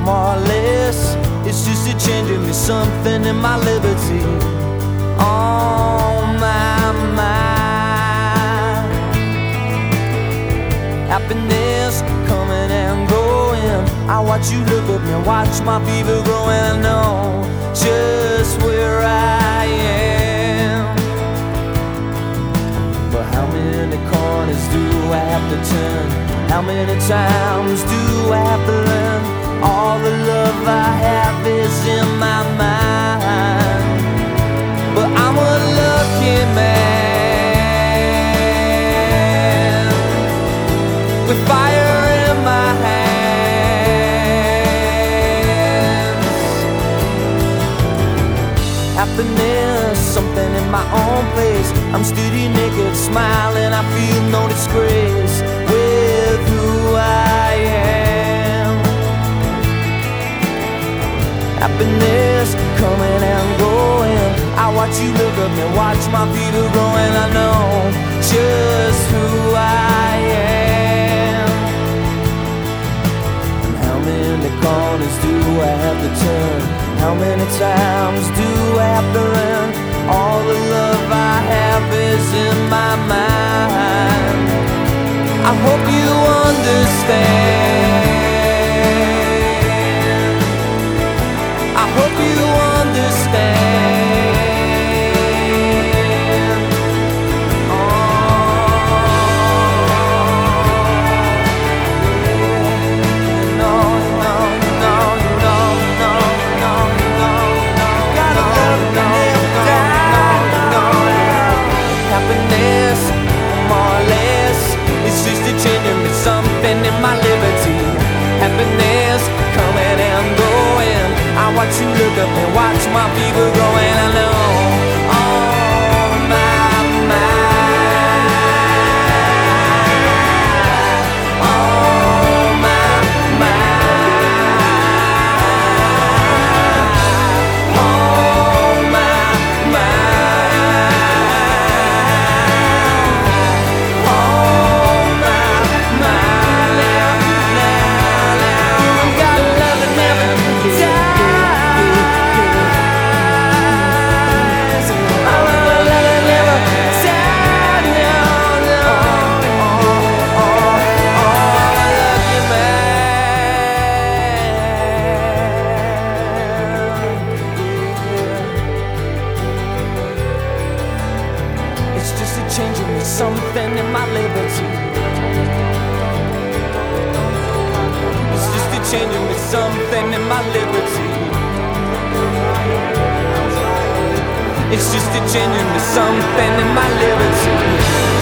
more or less. It's just a change in me, something in my liberty. On my mind, happiness coming and going. I watch you look at me, watch my fever growing. I know just where I am, but how many corners do I have to turn? How many times do I have to learn? All the love I have is in my mind, but I'm a lucky man with fire in my hands. Happiness, something in my own place. I'm steady, naked, smiling. I feel no disgrace with who I am. Happiness coming and going. I watch you look at me, watch my fever growing. I know just who I am. And how many corners do I have to turn? How many times do I have to learn? All the love I have is in my mind. I hope you understand. I hope you understand. Oh, no, no, no, no, no, no, no, no. Gotta love me now. Happiness, more or less, it's just a change in me, something in my liberty. Happiness coming and going. I watch you look up and watch my fever growing. I know on my mind, on my mind, on my mind, on my mind. I've got love that never dies. It's just a changing me, something in my liberty. It's just a changing me, something in my liberty. It's just a changing me, something in my liberty.